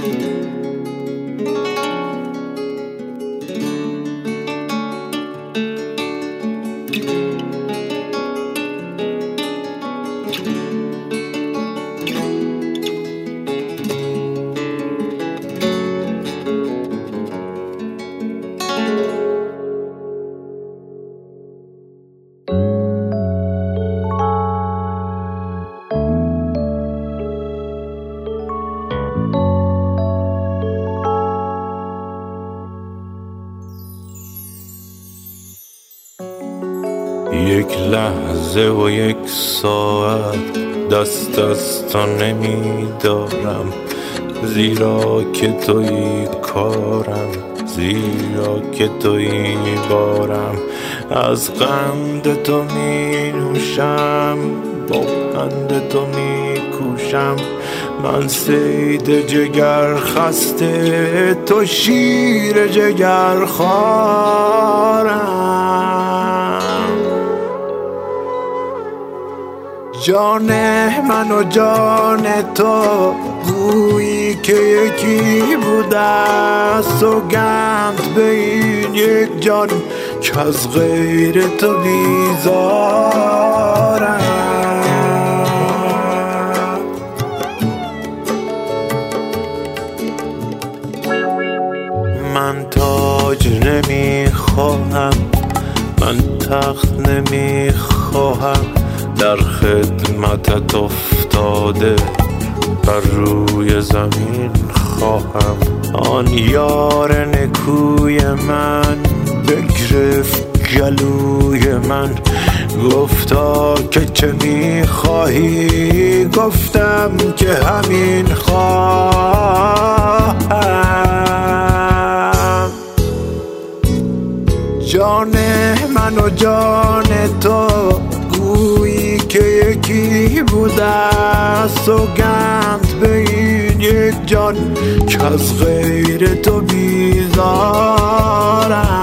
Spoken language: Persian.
یک لحظه و یک ساعت دست از تو نمیدارم، زیرا که تویی کارم، زیرا که تویی بارم. از قند تو می نوشم، با پند تو می کوشم. من صید جگر خسته، تو شیر جگر خوارم. جان من و جان تو گویی که یکی بوده، سوگند به این یک جان که از غیر تو بیزارم. من تاج نمیخواهم، من تخت نمیخواهم، در خدمتت افتاده بر روی زمین خواهم. آن یار نکوی من بگرفت گلوی من، گفتا که چه میخواهی؟ گفتم که همین خواهم. جان من و جان تو گویی که یکی بوده، سوگند به این یک جان که از غیر تو بیزارم.